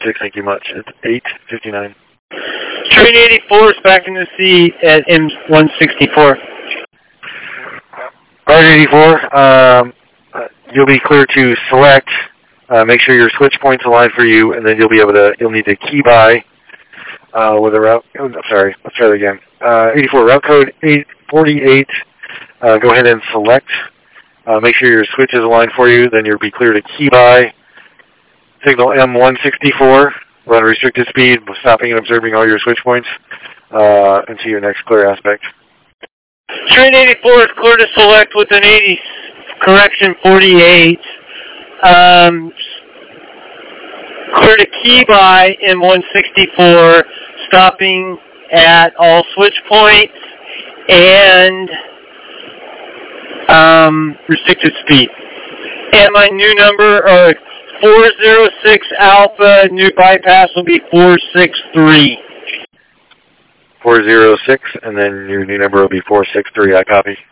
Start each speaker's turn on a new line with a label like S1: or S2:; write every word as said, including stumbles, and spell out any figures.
S1: six, thank you much. It's eight fifty-nine.
S2: Train eighty-four is back in the sea at M one sixty-four.
S1: Guard eighty-four, um, uh, you'll be clear to select. Uh, make sure your switch point's aligned for you, and then you'll be able to, you'll need to key by uh, with a route, oh, I'm sorry, let's try that again. Uh, eighty-four, route code eight forty-eight, uh, go ahead and select. Uh, make sure your switch is aligned for you, then you'll be clear to key by. Signal M one sixty-four, run restricted speed, stopping and observing all your switch points uh, into your next clear aspect.
S2: Train eighty-four is clear to select with an eighty, correction forty-eight. Um, clear to key by M one sixty-four, stopping at all switch points and um, restricted speed. And my new number, uh, four zero six Alpha, new bypass will be four six three.
S1: four zero six, and then your new number will be four six three, I copy.